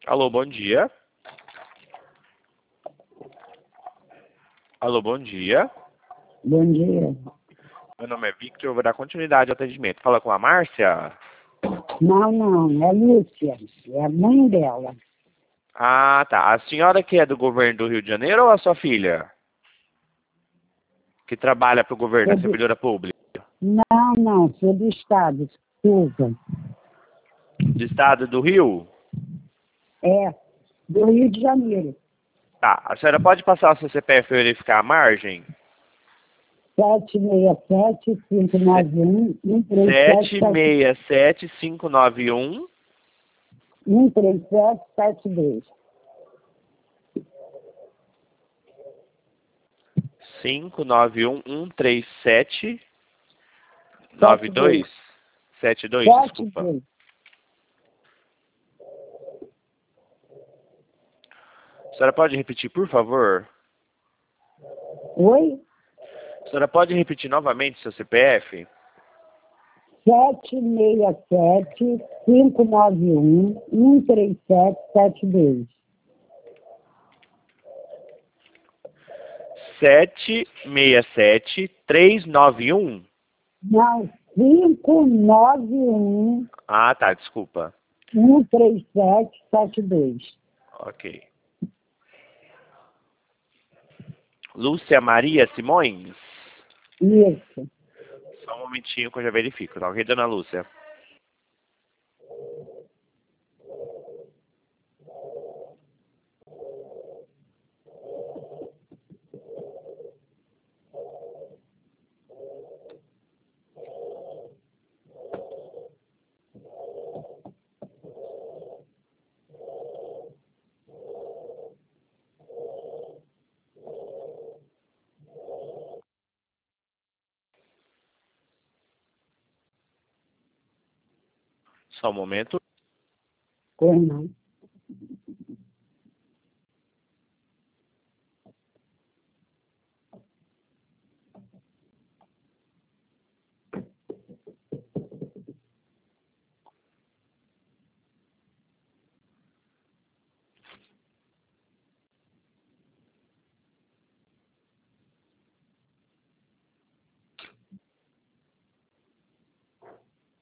Alô, bom dia. Alô, bom dia. Bom dia. Meu nome é Victor, eu vou dar continuidade ao atendimento. Fala com a Márcia? Não, é Lúcia. É a mãe dela. Ah, tá. A senhora que é do governo do Rio de Janeiro ou a sua filha? Que trabalha para o governo, Sou a servidora pública? Não, sou do estado, Suza. Do estado do Rio? É, do Rio de Janeiro. Tá. A senhora pode passar o seu CPF para verificar a margem? 767-591-13772. 767-591. 13772. 591-137-92. 72, desculpa. 72. A senhora pode repetir, por favor? Oi? A senhora pode repetir novamente seu CPF? 767-591-13772. 767-391. Não, 591 Ah, tá, desculpa. 13772. Ok. Lúcia Maria Simões? Isso. Só um momentinho que eu já verifico, tá ok, dona Lúcia? Só um momento. Pois não.